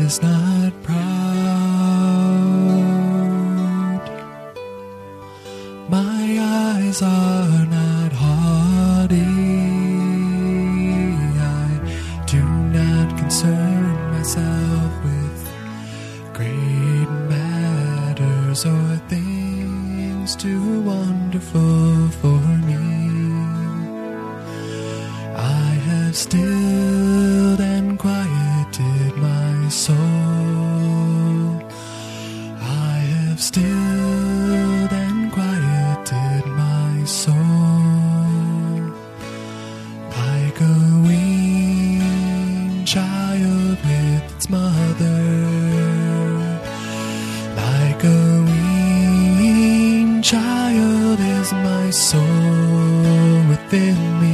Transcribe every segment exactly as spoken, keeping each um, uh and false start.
is not proud. My eyes are not haughty. I do not concern myself with great matters or things too wonderful for me. I have stilled and quieted my soul. I have stilled and quieted my soul. Like a weaned child with its mother. Like a weaned child is my soul within me.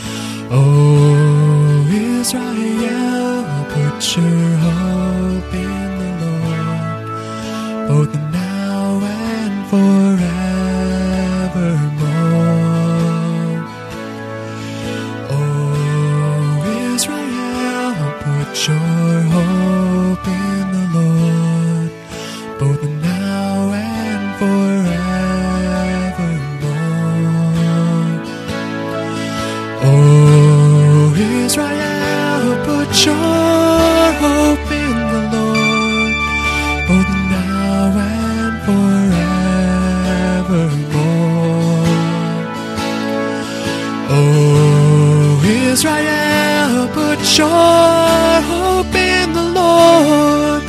Oh, Israel, put your hope in the Lord, both now and forevermore. Oh, Israel, put your hope in the Lord, both now and forevermore. Oh, Israel, put your hope in the Lord, both now and forevermore. Oh, Israel, put your hope in the Lord,